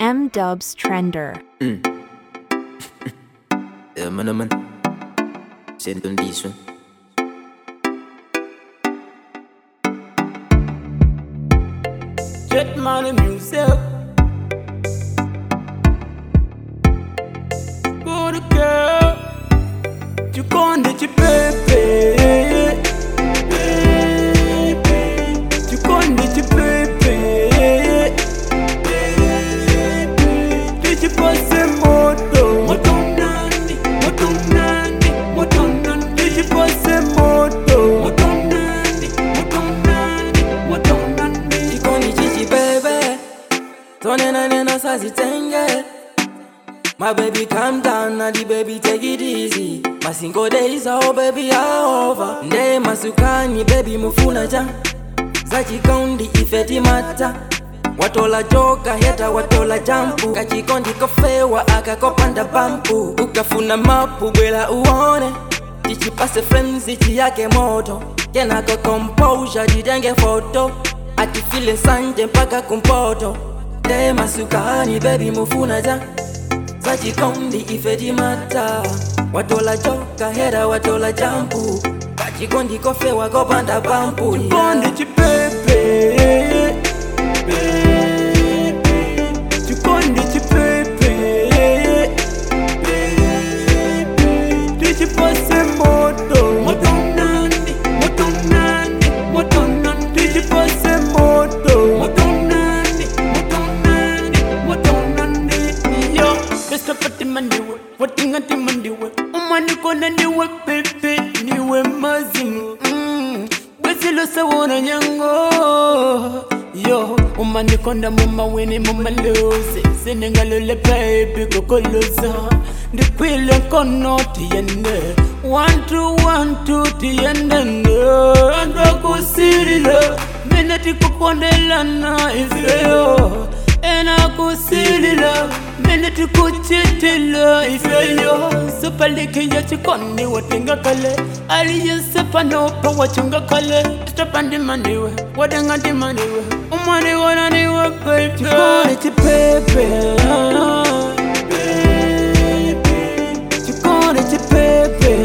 M-Dubs Trender. Ja, man. Send on this one. Jet money music. Good girl, you gone did you baby? You gone did you baby? Did you pass a moto? Motonandi. Did you pass a moto? Motonandi. Jikoni chichi baby, tonena nena sazitenge. My baby calm down, now the baby take it easy. My single days oh baby are over. Nde masukani baby mufuna ja. Zachikondi ifeti mata. Watola joka heta watola jampu. Kachikondi kofewa akakopanda bampu. Ukafuna mapu bwela uone. Jichipase friends ichi yake moto. Kena ko composure jidenge photo. Akifile sanje mpaka kumpoto. Nde masukani baby mufuna ja. Zachikondi ifeti mata. Watola joka heta watola jampu. Kachikondi kofewa kopanda bampu. Gone did you baby? You gone did you baby? Did you pass a moto? Motonandi. Did you pass a moto? Motonandi. Yo, Mr. Fatima niwe, watinga tima niwe. Umani kona niwe baby, niwe mazimu. Wezilo sawona nyango. Yo, umani konda mama weni mama lose. Senegalole baby kokoloza. Ndipile kono tiyende. 1 2 tiyende. Andwa kusilila. Menati kupondela na ifeyo. Ena kusilila. Menati kuchitila ifeyo. Supaliki ya chikoni watinga kale. Aliye sepano pa wachunga kale. Stopandi maniwe, wadenga di maniwe. Umani wana niwe baby. Chikoni chipepe. Chikoni chipepe.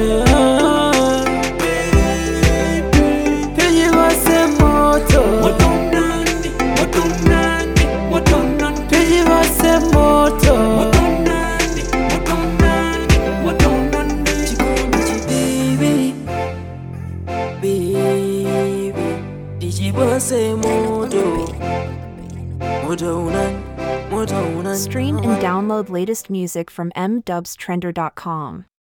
Teji vase moto. Motonandi. Teji vase moto. Motonandi. Baby, diji bose moto. Stream and download latest music from mdubstrender.com.